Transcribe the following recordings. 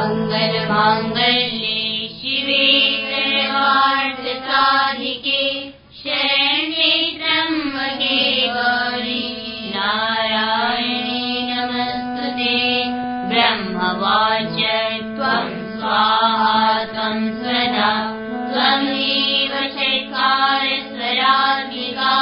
मङ्गलमाङ्गल्ये शिवे सर्वार्थसाधिके शरण्ये त्र्यम्बके गौरी नारायणे नमस्तुते ब्रह्मवाच त्वं स्वाहा त्वं स्वधा त्वमेव षट्कारस्वरात्मिका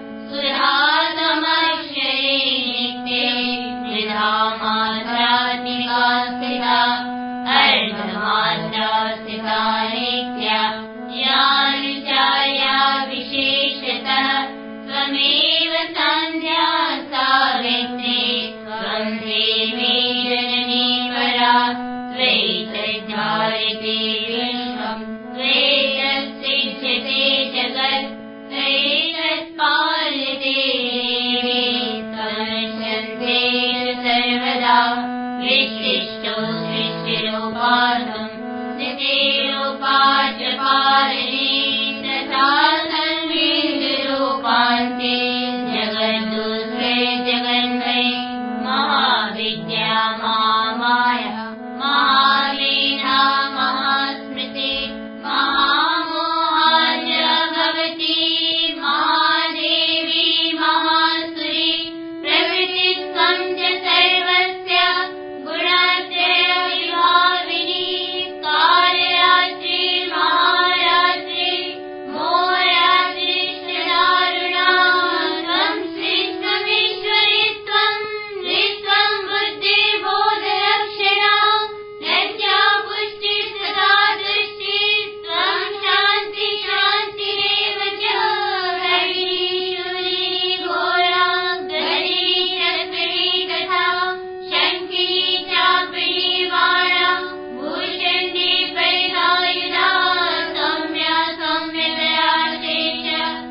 सुधातमक्षरे नित्ये त्रिधामात्रात्मिका स्थिता अर्धमात्रा स्थिता नित्या ज्ञानचार्या विशेषतः त्वमेव सन्ध्या सावित्री त्वं देवी जननी परा त्वैतद्धारिते विश्वं त्वैतत्सृज्यते जगत् त्वैतत्पाल्यते देवी त्वमशन्ते सर्वदा विशिष्टो सृष्टिरूपार्थं स्थितिरूपा च पालने तथा सर्वेन्द्ररूपान्ते जगद्दुःखे जगन्मये महाविद्या महामाया महामेधा महास्मृति महामोहा च भवति महादेवी महासुरी प्रभृतित्वं च सर्वस्य गुणत्रय विभाविनी कालरात्रि महारात्रि मोहरात्रिष्टदारुणा त्वं श्रेष्ठमीश्वरी त्वं नित्यं बुद्धिबोधलक्षणा लज्जा पुष्टि सदा दृष्टि त्वं शान्ति शान्तिरेव च हरिणी घोरा गरी चक्री तथा शङ्किनी चापिनी वाणा भूषण्डी परिधायुधा सौम्या सौम्यतया शेष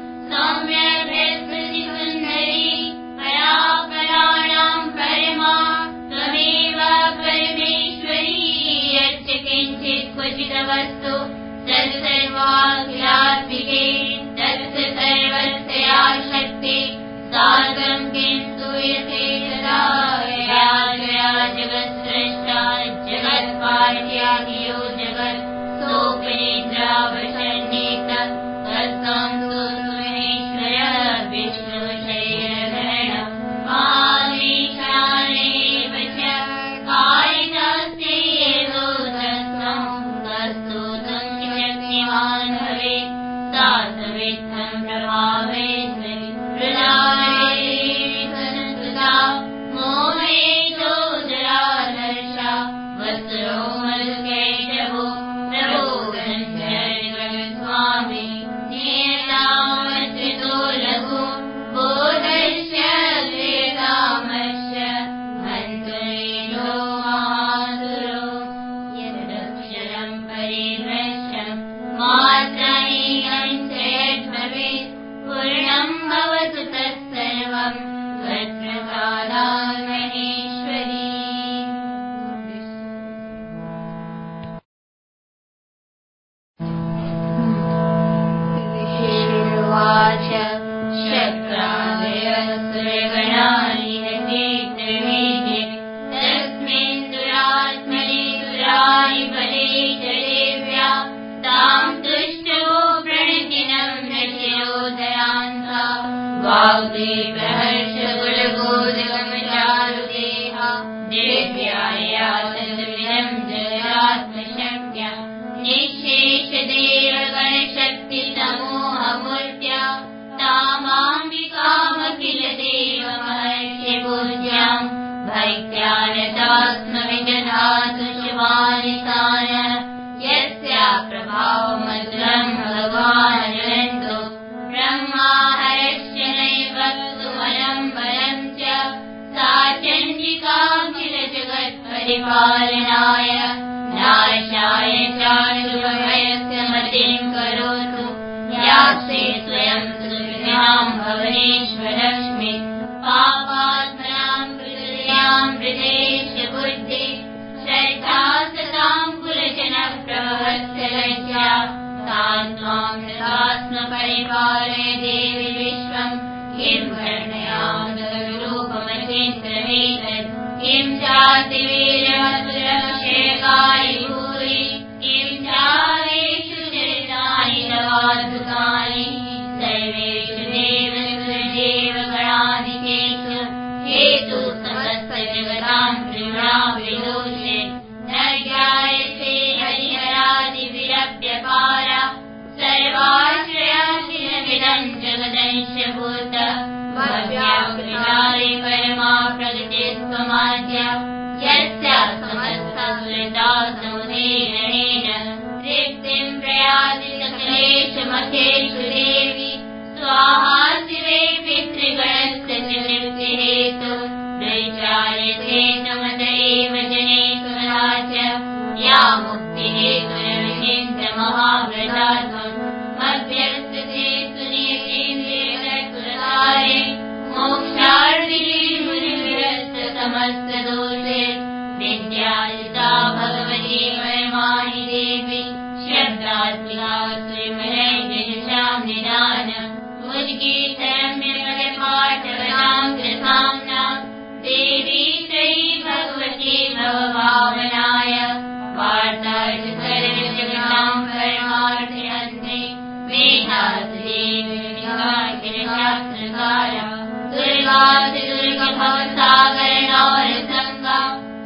सौम्यभृत्प्रतिसुन्दरी परा पराणां परमा त्वमेव परमेश्वरी यच्च किञ्चित् क्वचिदवस्तु तत् सर्वाखिलात्मिके तत् सर्वस्या शक्ति सा त्वं किन्तु यते तदा या जया जगत्स्रष्टा जगत्पालयादियो जगत् सोपनिद्रावशन्नेत तत्त्वं तु महेश्वर विष्णुशैलधरण महामीशानेव च कालिदासेव तत्त्वं तत्स्तोत्रं शक्तिमान् भवेत् सा सवित्थं प्रभावेश्वरि हृदादेवी संस्कृता मोहे चोदराधर्षा वत्सरो मधुकैटभो प्रबोधनश्चरितस्वामी नियतामच्युतो लघु बोधश्च क्रियतामश्च हन्तुरेणो महासुरो यदक्षरं परिभ्रष्टं मात्रहीनं च यद्भवेत् पूर्णं भवतु तत्सर्वं त्वत्प्रसादात् महेश्वरी ऋषिर्वाच शक्रादयसुरगणानिहते त्रिवेदे तस्मिन् दुरात्मने दुराय बले च देव्या तां तुष्टो प्रणतिनं रचिरोदयान्ता वाग्दे प्रहर्ष कुलगोदगमचारुदेहा देव्याया तद्विदं जगदात्मशक्त्या निःशेषदेवगणशक्तिसमूहमूर्त्या तामाम्बिकामखिल देवमहर्षिपूज्यां भक्त्यानतात्मविदधातु शिवानिशान यस्या प्रभावमधुरं भगवान् ज्वलन्तो ब्रह्मा हरश्च नैवक्तुमलं बलं च सा चण्डिकाखिल जगत्परिपालनाय नाशाय चारुभयस्य मतिं करोतु यास्ते स्वयं सुविद्यां भुवनेश्वरलक्ष्मी पापात्मनां हृदयां हृदेश बुद्धि श्रद्धा सतां कुलजनप्रवत्सलज्जा तां त्वां ददात्मपरिपालय देवि विश्वं किं वर्णयामरूपमचिन्त्रमेतत् किं चातिवीर्यमधुरक्षयकाय या मुक्तिहेतुर्विचिन्त्य महाव्रतात्मम् अभ्यस्तते सुनियतेन्द्रियकुलधारे मोक्षार्थिने मुनिविरस्त समस्तदोषे विद्यायुता भगवती वरमाणि देवी शब्दात्मिका श्रीमलैर्विदुषां निदान मुद्गीतरम्यपदपाठवतां कृताम्ना देवी श्री भगवती भवभावनाय वार्ताय सर्वजगतां परमार्थयन्ते वेदान्तदेवीशास्त्रकार दुर्गादिदुर्गभवसागरनारसङ्गा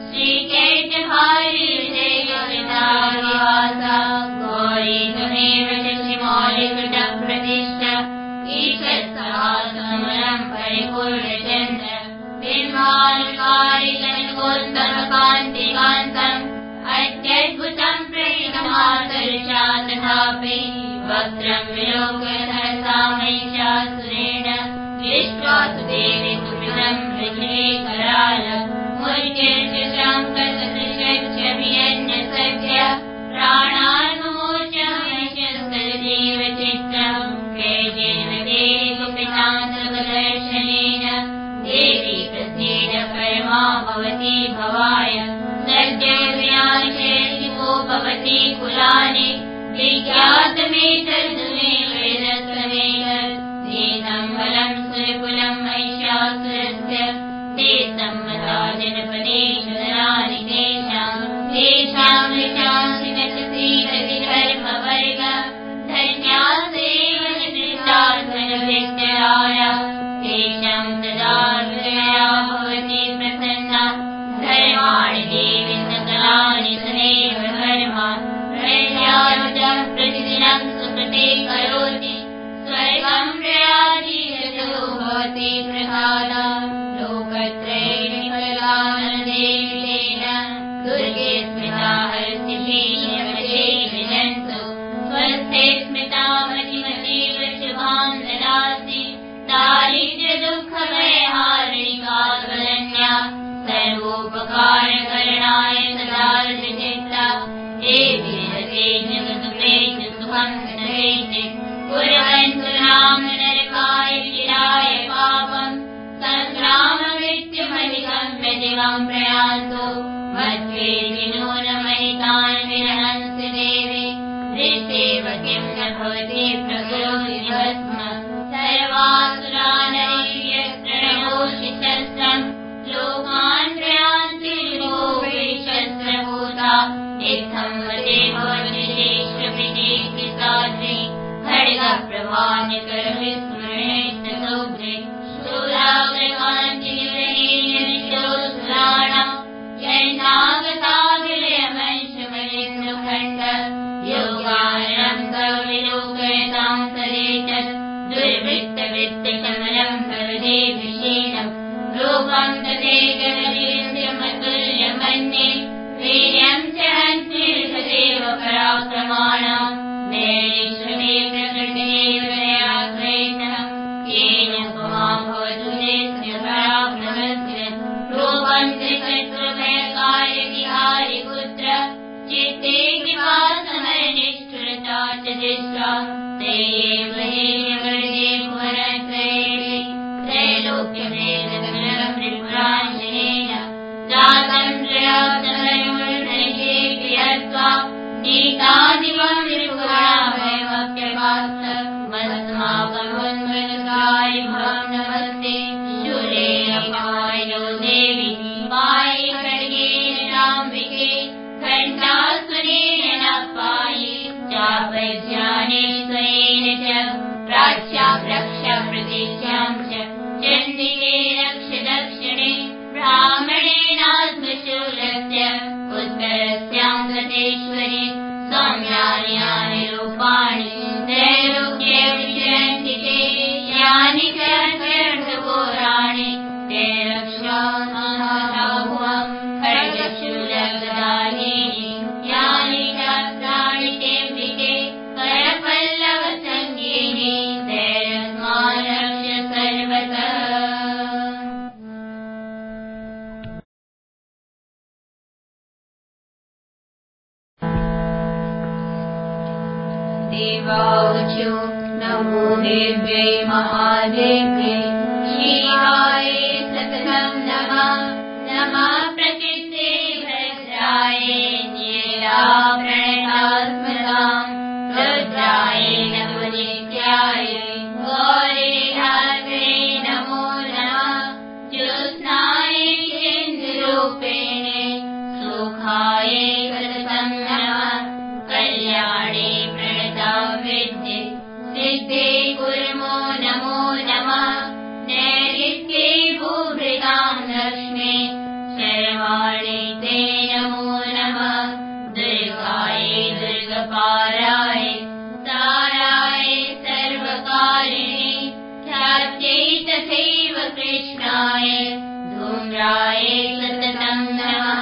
श्रीचैत्यभार्यविजयविदारिवासा गौरी त्वमेव शशिमौलिकृतप्रतिष्ठा ईशत्सहासमरं परिपूर्णचन्द्र बिम्बानुकारी जनकोत्तमकान्तिकान्तम् अत्यद्भुतं प्रणितमातर्षा तथापि वक्त्रं विलोकयधरसामयिषा सुरेण दृष्ट्वा सुदेवी सुकृतं वृषे कराल मुर्गिर्जशङ्कसदृशच्छभियन्यसख्य प्राणान्मुमोचमयशस्तदेव चित्रं केचिन्मदेव पितान्तकदर्शनेन देवी प्रसीद परमा भवती भवाय सद्य विनाशेषिको भवती कुलानि विज्ञातमेतद्मे वेदत्वमेतत् देतं बलं सुरकुलं महिषासुरस्य ते सम्मता जनपदेषु नरानि तेषां विशांसि नचसीदधिधर्मवर्ग धन्यासेव नृतात्मनविद्यया तेषां तदा हृदया भवति प्रसन्ना धर्माणि देवी सकलानि सदैव धर्मा प्रज्ञानुजं प्रतिदिनं सुकृते करोति स्वर्गं प्रयाति भवति प्रसादा लोकत्रये विफलानदेवेन दुर्गे स्मृता हर्षिभीयवशे विजन्तु स्वस्थे स्मृता मतिमतीव शुभां ददासि दारिद्र्यदुःखभयहारिणिका त्वदन्या सर्वोपकारकरणाय सदा विचित्ता देवी रते जगदुपेत सुखं सदैते कुर्वन्तु नाम नरकाय चिराय पापम् सङ्ग्राममृत्युमधिकं प्रतिमं प्रयान्तु मध्वे विनूनमहितान् विरहन्ति देवी दृष्टेव किं न भवति प्रकरोति भस्म सर्वासुरानैर्यत्र शस्त्रं लोकान् प्रयान्ति शस्त्रभूता इत्थं वदे भवति शेषप्रति साध्वी खड्गप्रभान्यकरविस्मृणेष्टसौभ्रे शूलाग्रकान्तिनिवहेयनिशोऽसुराणां यन्नागताभिलयमंशमलिन्दुखण्ड योगानं कविलोकयतां सदेतत् दुर्वृत्तवृत्तशमनं भवदेभिषेणम् रूपं तदेकविन्द्यमतुल्यमन्ये वीर्यं च हन्त्येषदेव पराक्रमाणाम् नैश्वरे प्रकृतिरेवयाग्रहितः येन उपमा भवतु नेत्रपराक्रमस्य रूपं त्रिशत्रुभयकार्यविहारिपुत्र चित्ते कृपासमनिष्ठुरता च दृष्ट्वा ते एव हेयवर्गे भुवनत्रये त्रैलोक्यवेदगणमृपुराञ्जनेन जातं त्रयाब्दमयूर्धनिषे क्रियत्वा नीतादिवं त्रिपुराभयमप्यपास्त मस्माकमुन्मनुगाय भवं नमस्ते शूले अपायो देवी पायि खड्गेन चाम्बिके घण्टासुरेण न पायि चापज्ञाने स्वरेण च प्राच्या रक्षा प्रतिज्ञां च चण्डिके रक्ष दक्षिणे ब्राह्मणेनात्मशूलस्य उत्तरस्यां गतेश्वरी सौम्यानि यानि रूपाणि त्रैलोक्ये विचरन्ति ते यानि च व्यर्थघोराणि ते रक्षामहाभुवं खड्गशूलगदाहीनि यानि शास्त्राणि तेऽम्बिके करपल्लवसङ्गीनि ते रक्ष सर्वतः गाऊछु नमो देव्यै महादेव्यै शिवाय सततं नमः नमः प्रकृते भद्राय नीला प्रणतास्मतां रुद्राय नमो नित्याय गौरी धात्रे नमो नमः ज्योत्स्नाय चन्द्ररूपिणे सुखाय सततं नमः कल्याणे प्रणताविद्ये सिद्धे कुर्मो नमो नमः नैऋत्ये भूभृतां लक्ष्मी शर्वाणे ते नमो नमः दुर्गाय दुर्गपाराय ताराय सर्वकारिणे ख्यात्यै तथैव कृष्णाय धूम्राय सततं नमः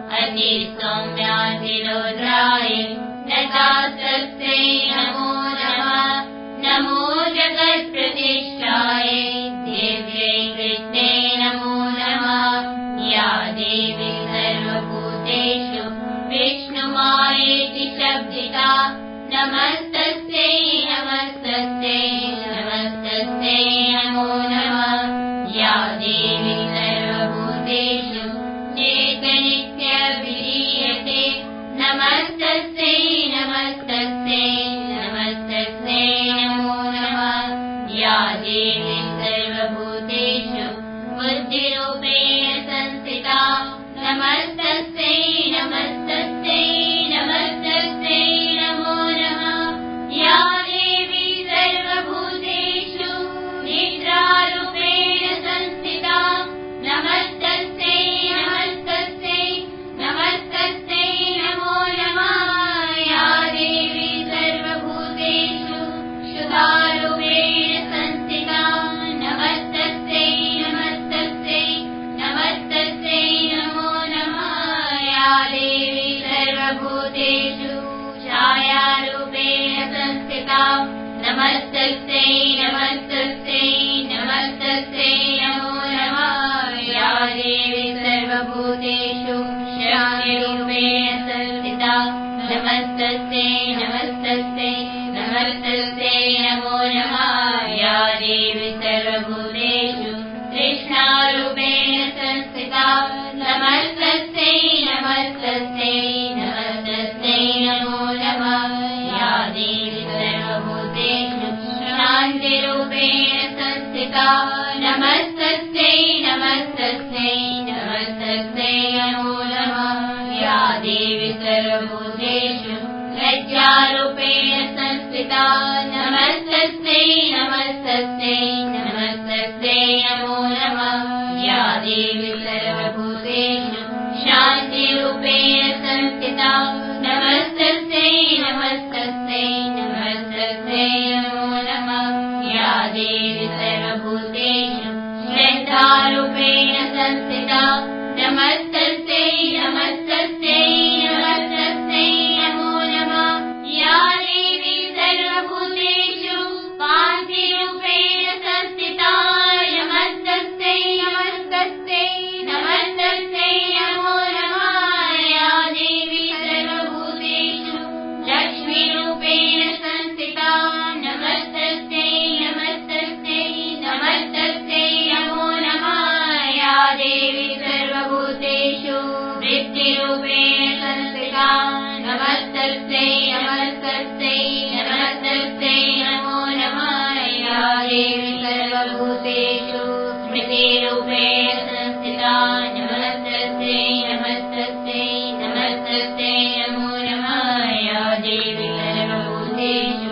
अतिसौम्यातिरुद्राय नतास्तस्यै नमो नमः नमो जगत्प्रतिष्ठाय दिव्यै कृत्यै नमो नमः या देवी सर्वभूतेषु विष्णुमायेति शब्दिता नमस्तस्यै नमस्तस्यै नमस्तस्यै नमो नमः या देवी सर्वभूतेषु चेतनित्यभिधीयते नमस्तस्यै नमस्तस्यै नमस्तस्यै नमो नमः या देवी सर्वभूतेषु बुद्धिरूपेण संस्थिता नमस्तस्यै नमस्तस्यै नमस्तस्यै नमो नमः या देवी सर्वभूतेषु निद्रारूपेण संस्थिता नमस्तस्यै नमस्तस्यै नमस्तस्यै नमो नमः या देवी सर्वभूतेषु शुद्धारूपेण संस्थिता नमस्तस्यै नमस्तस्यै नमस्तस्यै नमो नमः या देवी सर्वभूतेषु छायारूपेण संस्थिता नमस्तस्यै नमस्तस्यै नमस्तस्यै नमो नमः या देवी सर्वभूतेषु शक्तिरूपेण संस्थिता नमस्तस्यै नमस्तस्यै नमस्तस्यै नमो नमः या देवी सर्वभूतेषु कृष्णारूपेण संस्थिता नमस्तस्यै नमस्तस्यै नमस्तस्यै नमो नमः या देवी सर्वभूतेषु शान्तिरूपेण संस्थिता नमस्तस्यै नमस्तस्यै नमस्तस्यै नमो नमः या देवी सर्वभूतेषु लज्जारूपेण संस्थिता नमस्तस्यै नमस्तस्यै नमस्तस्यै नमो नमः या देवी सर्वभूतेषु शान्तिरूपेण संस्थिता नमस्तस्यै नमस्तस्यै नमस्तस्यै नमो नमः या देवी सर्वभूतेषु श्रद्धारूपेण संस्थिता नमस्तस्यै नमस्तस्यै नमस्तस्यै नमो नमः या देवी सर्वभूतेषु कान्तिरूपेण संस्थिता नमस्तस्यै नमस्तस्यै नमस्तस्यै नमो नमः या देवी सर्वभूतेषु लक्ष्मीरूपेण संस्थिता नमस्तस्यै नमस्तस्यै नमस्तस्यै नमो नमः या देवी सर्वभूतेषु वृत्तिरूपेण संस्थिता नमस्तस्यै नमस्तस्यै नमस्तस्यै नमो नमः या देवी सर्वभूतेषु स्मृतिरूपेण संस्थिता नमस्तस्यै नमस्तस्यै नमस्तस्यै नमो नमः या देवी सर्वभूतेषु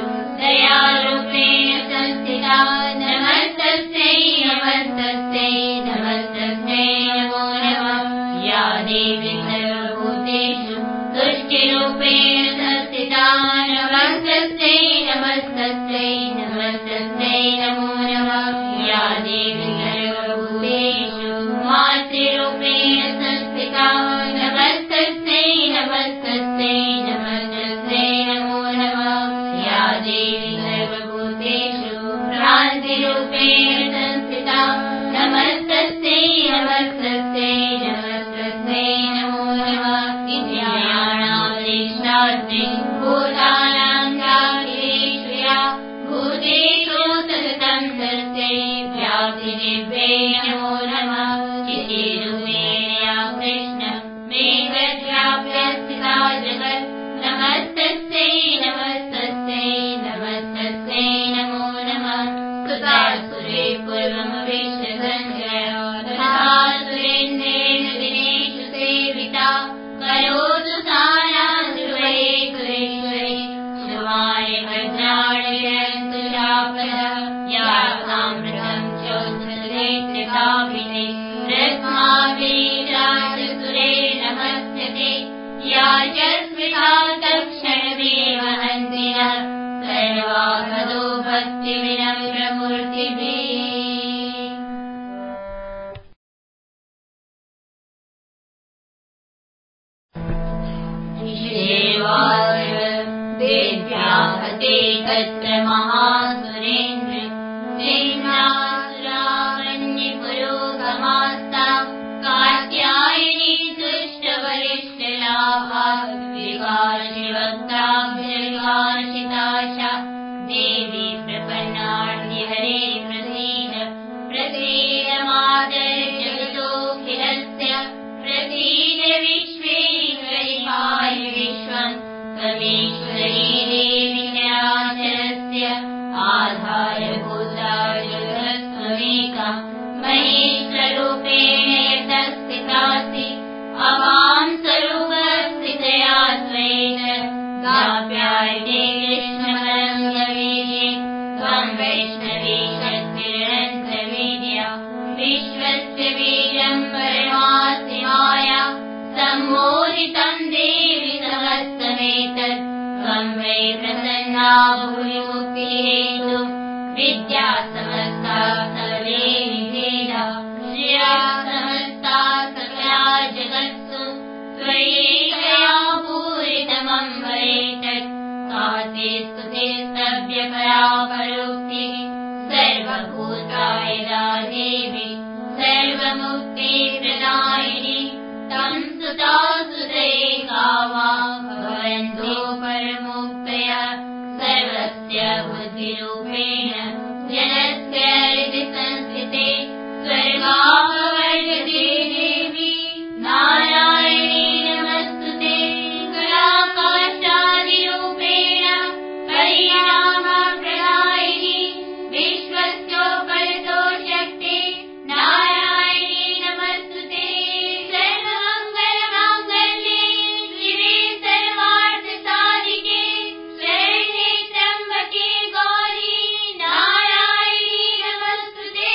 दयारूपेण संस्थिता नमस्तस्यै नमस्तस्यै नमस्तस्यै नमो नमः या देवी सर्वभूतेषु तुष्टिरूपेण संस्थिता नमस्तस्यै नमस्तस्यै नमस्तस्यै नमो नमः या देवी सर्वभूतेषु मातृरूपेण संस्थिता नमस्तस्यै नमस्तस्यै नमस्तस्यै नमो नमः या देवी सर्वभूतेषु भ्रान्तिरूपेण संस्थिता नमस्तस्यै नमस्तस्यै नमस्तस्यै नमो नमः इन्द्रियाणां निष्ठात्रे भूतानां चाखिलेषु करोतु सानान् ध्रुवये सुरेश्वरे शुभानि भद्राणि विरन्तु शापदः या साम्प्रतं चोद्धृतेत्रिकाभिते रत्माभिराजसुरे नमस्यते या च स्मृता तत्क्षणमेव हन्तिनः सर्वापदो भक्तिविनम्रमूर्तिभिः देव्याहते तत्र महासुरेन्द्र सिंहासुरावन्यपुरोगमास्ता कात्यायनी दुष्टवरिष्ठलाभा विकाशिवक्ताभिर्विकाशिताशा देवी प्रपन्नार्तिहरे प्रसीद मातर जगतोऽखिलस्य प्रसीद विश्वेश्वरि पाहि विश्वम् त्वमेश्वरी देवी चराचरस्य आधारभूता जगत्त्वमेका महेश्वरूपेण यतः स्थितासि अवां स्वरूपस्थितया त्वयैतत् गाप्यायते कृष्णवरं गवीर्ये त्वं वैष्णवी शक्तिरनन्तवीर्या विश्वस्य बीजं परमासि माया सम्मोहितं देवि समस्तमेतत् त्वं वै प्रसन्ना भूरि मुक्तिहेतुः विद्या समस्ता सर्वे निषेधा श्रिया समस्ता सकला जगत्सु त्वयैकया पूरितमं वरेतत् का ते स्तुतिस्तव्यपरा परोक्तिः सर्वभूतायदा देवी सर्वमुक्तिप्रदायिनी तं सुता सुतैका वा भवन्तो परमुक्तया सर्वस्य बुद्धिरूपेण जनस्य हृदि संस्थिते स्वर्गापवर्गते देवी नारायणी नमस्तुते कलाकाशादिरूपेण परिणामप्रदायिनी विश्वस्योपरतो शक्ति नारायणी नमस्तुते सर्वमङ्गलमाङ्गल्ये शिवे सर्वार्थसाधिके शरण्ये त्र्यम्बके गौरी नारायणी नमस्तुते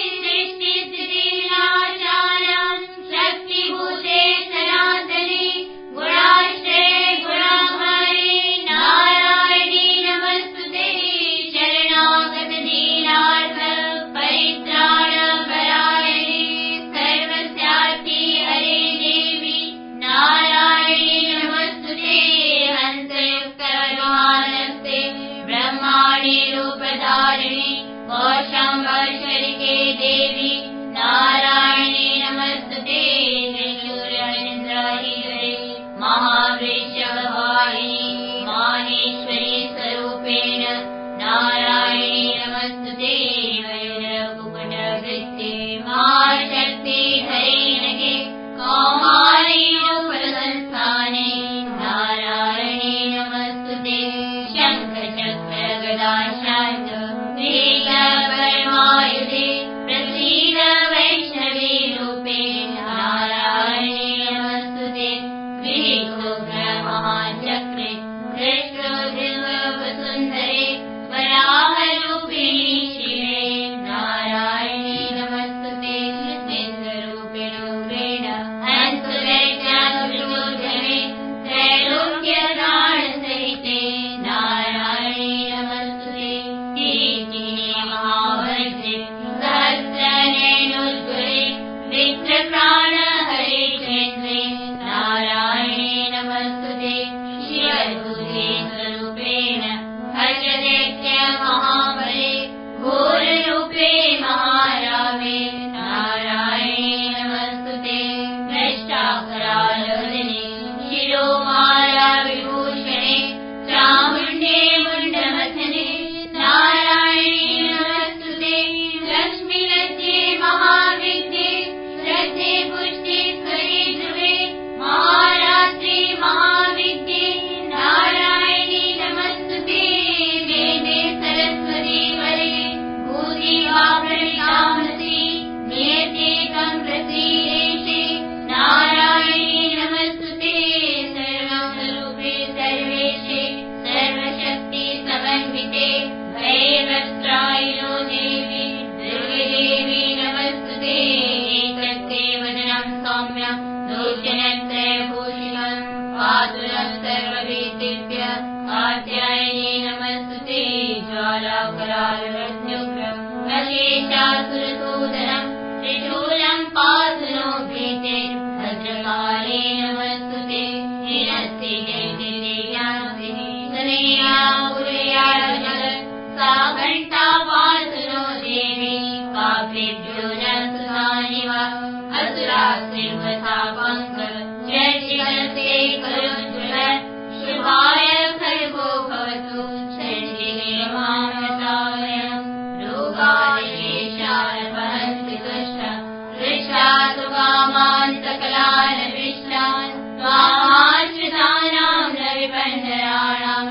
सृष्टिस्थितिविनाशानां शक्तिभूते सनातने गुणाश्रये गुणाधारे नारायणी नमस्तुते शरणागतदीनार्थ परित्राणपरायणे सर्वस्यार्थे हरे देवी नारायणी नमस्तुते हंसयुक्तविमानस्ते ब्रह्माणि रूपधारिणि कौशाम्बशरिके देवी नारायणी नमस्तुते त्रिशूलनिन्द्राहिरे महावृषभवाहिनी माहेश्वरी स्वरूपेण नारायणी नमस्तुते मयूरकुकुटवृत्ते महाशक्ति हरिणके कौमारी रूपसंस्थाने नारायणी नमस्तुते शङ्खचक्रगदाशार्ङ्ग श्रीलपरमायुधे प्रसीद वैष्णवी रूपे नारायणी नमस्तुते गृहीतो पातु नः सर्वभीतिभ्यः कात्यायनी नमस्तुते ज्वालाकरालरत्युग्रं वशेषासुरसूदनं त्रिशूलं पातु नो भीतिर्भद्रकाले नमस्तुते निरस्ति जयति सनेया पुरया जगत् सा घण्टा पातु नो देवी पापेभ्यो न सुधानि वा असुरास्त्रिवथा पङ्क जयशिखरसे करोज्ज्वल शुभाय खड्गो भवतु चण्डिके मामृतावयम् रोगाय शेषानपहन्ति दुष्टा दृष्टा तु कामान् सकलान् विष्टान् त्वामाश्रितानां न विपन्नराणां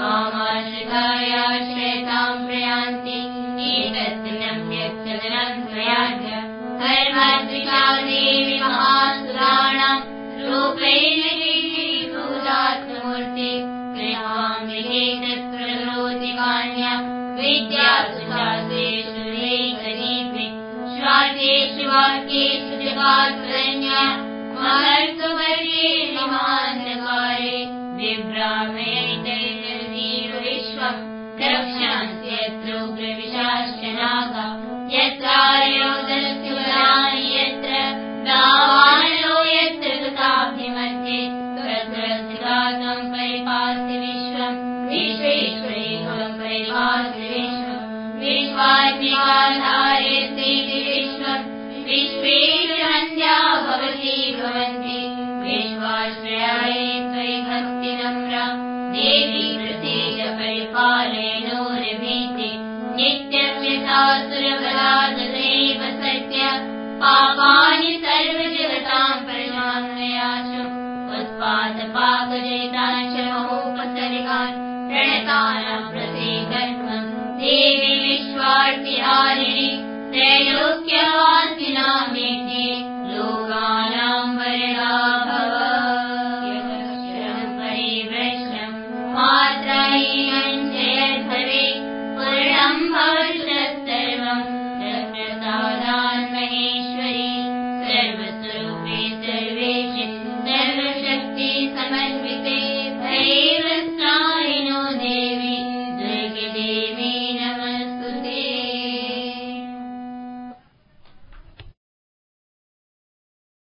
त्वामाश्रितायाश्रयतां प्रयान्ति एतद्दिनं यत्सदनं त्वयाद्य धर्मद्विषा देवी महासुराणां रूपेण भूतात्ममूर्ति कृपाम्बिके तत्प्ररोति कान्या विद्यासु शास्त्रेषु लेखनीति श्वासेषु वाक्येषु जगात्वरण्या महर्तु वर्ये महान्धकारे विभ्रामयैतैर्जगतीव विश्वं द्रक्ष्यान्ति यत्रोग्रविशाश्च नागा यत्रारयोदरस्य वरानि यत्र दावानलो यत्र कृताब्धिमध्ये तत्र स्थितातं परिपाति विश्वं विश्वेश्वरेकं परिपाति विश्वं विश्वात्मिकाधारेऽस्तीति विश्वं विश्वेश्वरन्या भवती भवन्ति विश्वाश्रयायै त्वयि भक्तिनम्रा देवी प्रसीद परिपालय नो निर्भीति नित्यं यथासुरबला तथैव सत्य पापानि सर्वजगतां परिमान्मयाशु उत्पातपाकजयितान् च महोपसर्गान् प्रणतानां प्रसीदत्वं देवी विश्वार्तिहारिणि त्रैलोक्या